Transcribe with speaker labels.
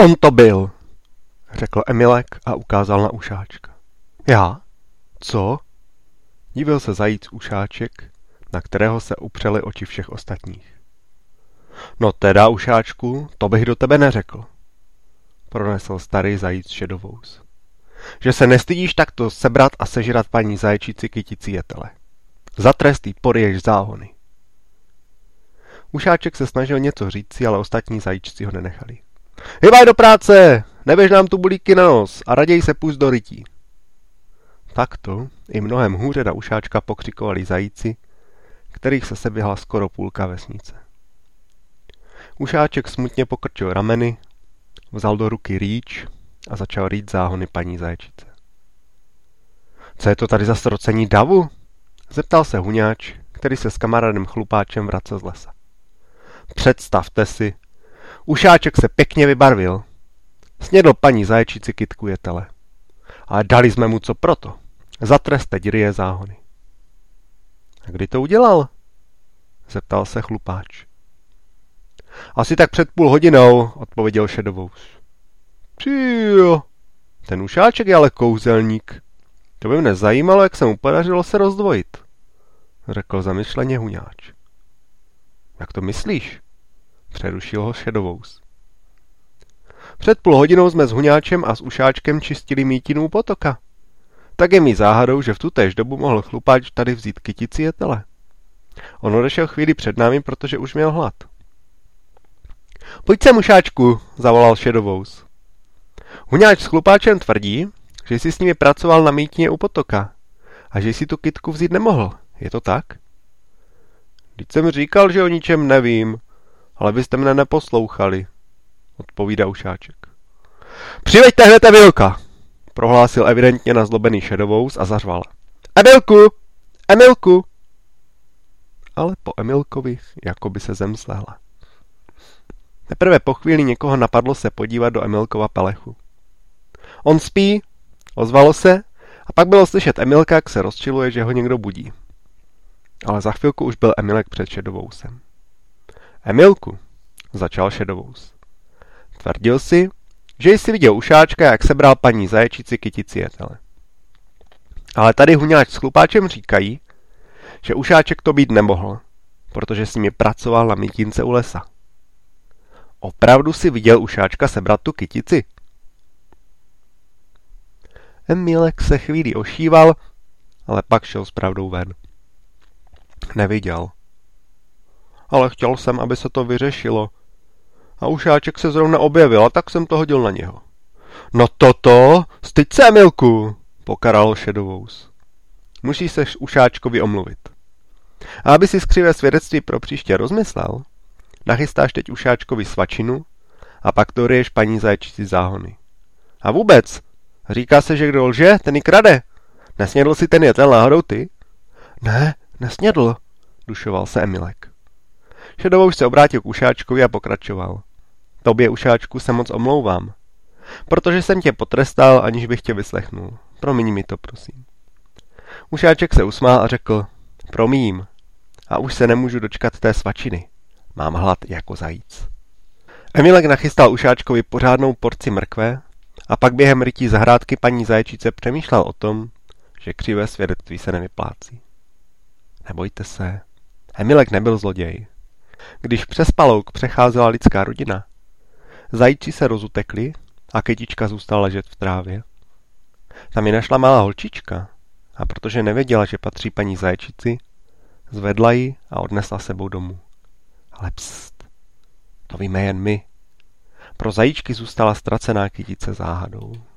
Speaker 1: On to byl, řekl Emilek a ukázal na Ušáčka. Já? Co? Divil se zajíc Ušáček, na kterého se upřely oči všech ostatních. No teda, Ušáčku, to bych do tebe neřekl, pronesl starý zajíc Šedovous. Že se nestydíš takto sebrat a sežrat paní zaječíci kytici jetele. Za trest jí poryješ záhony. Ušáček se snažil něco říci, ale ostatní zajíčci ho nenechali. Hybaj do práce! Neběž nám tu bulíky na nos a raději se pust do rytí. Takto i mnohem hůře na Ušáčka pokřikovali zajíci, kterých se seběhla skoro půlka vesnice. Ušáček smutně pokrčil rameny, vzal do ruky rýč a začal rýt záhony paní zaječice. Co je to tady za srocení davu? Zeptal se Huňáč, který se s kamarádem Chlupáčem vracel z lesa. Představte si, Ušáček se pěkně vybarvil. Snědl paní zaječici kytku jetele. Ale dali jsme mu co proto. Za trest teď ryje záhony. A kdy to udělal? Zeptal se Chlupáč. Asi tak před půl hodinou, odpověděl Šedovous. Tyjo, ten Ušáček je ale kouzelník. To by mne zajímalo, jak se mu podařilo se rozdvojit, řekl zamyšleně Huňáč. Jak to myslíš? Přerušil ho Šedovous. Před půl hodinou jsme s Huňáčem a s Ušáčkem čistili mítinu u potoka. Tak je mi záhadou, že v tutéž dobu mohl Chlupáč tady vzít kytici jetele. On odešel chvíli před námi, protože už měl hlad. Pojď sem, Ušáčku, zavolal Šedovous. Huňáč s Chlupáčem tvrdí, že jsi s nimi pracoval na mítině u potoka a že jsi tu kytku vzít nemohl. Je to tak? Vždyť jsem říkal, že o ničem nevím, ale byste mne neposlouchali, odpovídá Ušáček. Přiveďte hned Emilka, prohlásil evidentně nazlobený Šedovous a zařval. Emilku! Emilku! Ale po Emilkovi jako by se zem slehla. Teprve po chvíli někoho napadlo se podívat do Emilkova pelechu. On spí, ozvalo se, a pak bylo slyšet Emilka, jak se rozčiluje, že ho někdo budí. Ale za chvilku už byl Emilek před Šedovousem. Emilku, začal Šedovous. Tvrdil si, že jsi viděl Ušáčka, jak sebral paní zaječici kytici jetele. Ale tady Huňáč s Chlupáčem říkají, že Ušáček to být nemohl, protože s nimi pracoval na mítince u lesa. Opravdu si viděl Ušáčka sebrat tu kytici? Emilek se chvíli ošíval, ale pak šel s pravdou ven. Neviděl. Ale chtěl jsem, aby se to vyřešilo. A Ušáček se zrovna objevil, a tak jsem to hodil na něho. No toto, styď se, Emilku, pokaral Šedovous. Musíš se Ušáčkovi omluvit. A aby si skřivé svědectví pro příště rozmyslel, nachystáš teď Ušáčkovi svačinu a pak to ryješ paní zaječici záhony. A vůbec, říká se, že kdo lže, ten i krade. Nesnědl si ten jetel náhodou ty? Ne, nesnědl, dušoval se Emilek. Šedovous se obrátil k Ušáčkovi a pokračoval. Tobě, Ušáčku, se moc omlouvám, protože jsem tě potrestal, aniž bych tě vyslechnul. Promiň mi to, prosím. Ušáček se usmál a řekl, promím, a už se nemůžu dočkat té svačiny. Mám hlad jako zajíc. Emilek nachystal Ušáčkovi pořádnou porci mrkve a pak během rytí zahrádky paní zaječice přemýšlel o tom, že křivé svědectví se nevyplácí. Nebojte se, Emilek nebyl zloděj. Když přes palouk přecházela lidská rodina, zajíci se rozutekli a kytička zůstala ležet v trávě. Tam ji našla malá holčička a protože nevěděla, že patří paní zaječici, zvedla ji a odnesla sebou domů. Ale pst, to víme jen my. Pro zajíčky zůstala ztracená kytice záhadou.